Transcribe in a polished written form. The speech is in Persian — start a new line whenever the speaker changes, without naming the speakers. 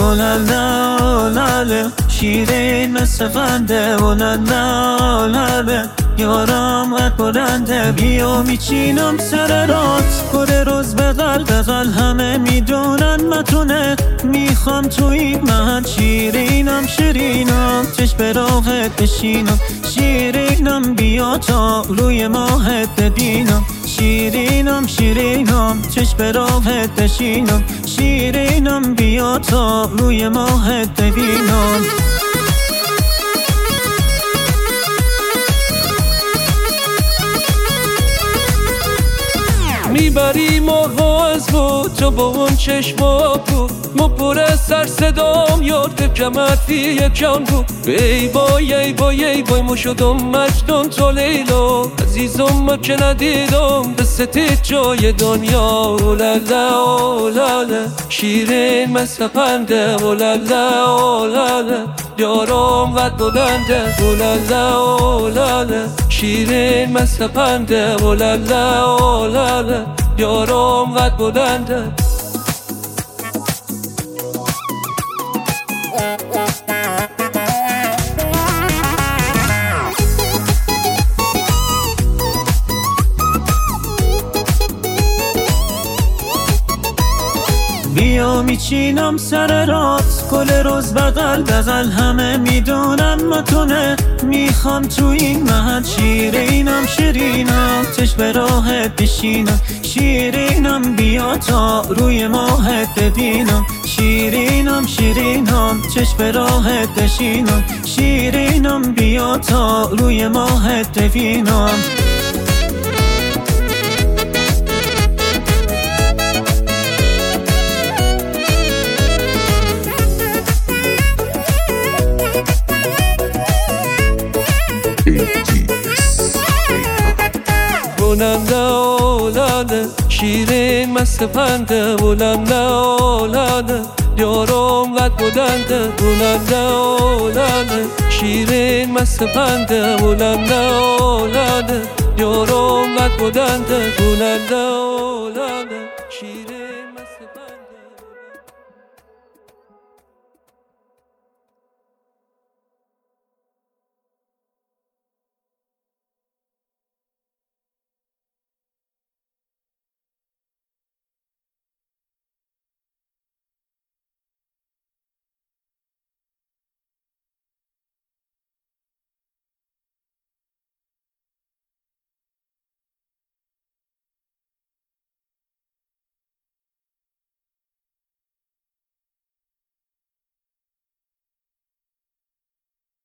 اولالا لاله شیرین مثل فنده اولالا لاله یارم قد بلنده بیا میچینم سر رات کره روز به قلقل همه میدونن متونه میخوام تو این محل شیرینم شیرینم چشم به راهت بشینم شیرینم بیا تا روی ماهت ببینم شیرینم شیرینم چشم به راهت بشینم شیرینم بیا تا روی ماهت ببینم
میبری مرها از بود تو با اون چشما بود مپره سر صدام یاد جمعت یک جان بود ای بای ای بای ای بای مو شدم مجنون تو لیلا عزیزم ما که ندیدم دستت جای دنیا اولالا اولالا شیرین مثل پنده اولالا اولالا یارم قد بلنده اولالا اولالا شیرین مثل پنده اولالا اولالا یارم قد بلنده
بیا میچینم سر رات کل روز بغل بغل همه میدونن متونه میخوام تو این محل شیرینم شیرینم چشم به راهت بشینم شیرینم بیا تا روی ماهت ببینم شیرینم شیرینم چشم به راهت بشینم شیرینم بیا تا روی ماهت ببینم
اولالا اولالا شیرین مثل پنده اولالا اولالا یارم قد بلنده اولالا اولالا شیرین مثل پنده اولالا اولالا یارم قد بلنده اولالا اولالا